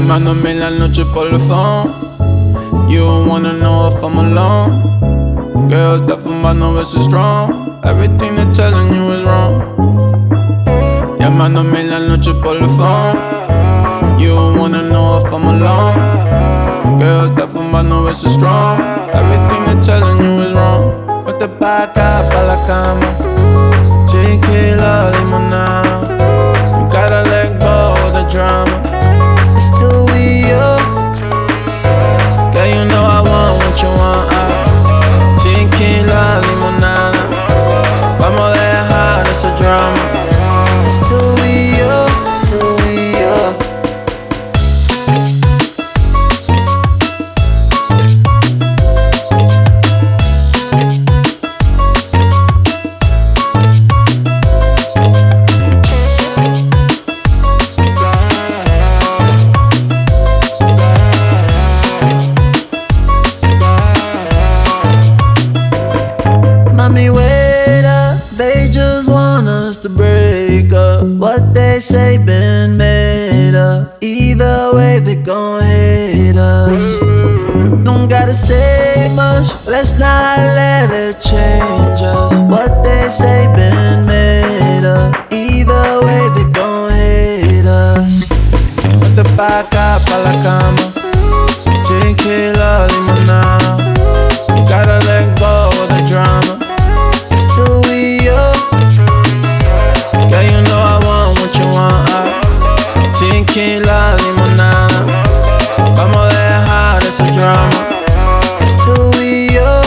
Llamándome en la noche por el phone. You wanna know if I'm alone. Girl, está fumando versus strong. Everything they're telling you is wrong. Llamándome en la noche por el phone. You wanna know if I'm alone. Girl, está fumando versus strong. Everything they're telling you is wrong. Vete pa' acá, pa' la cama. Tequila, limonada. You gotta let go of the drama. It's still we you. Girl, you know I want what you want. Tequila, limonada. Vamos a dejar ese drama. It's still we you, still we you. Mommy, wait up, they just want us to break up. What they say been made up. Either way, they gon' hate us. Don't gotta say much, let's not let it change us. What they say been made up. Either way, they gon' hate us. Vete pa' acá, pa' la cama. Tequila, limonada. You gotta let go of the drama. Still we you. Girl, you know I want what you want. Tequila, limonada. Vamos a dejar ese drama. Still we you.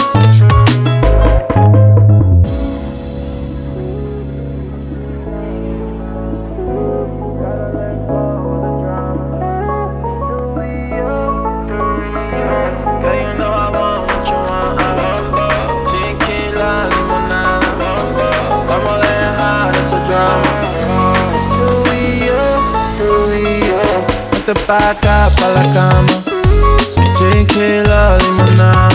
Girl, you know I want what you want. Tequila, limonada. Vamos a dejar ese drama. It's still we you, still we you. Vete pa' acá, pa' la cama. Tequila, limonada.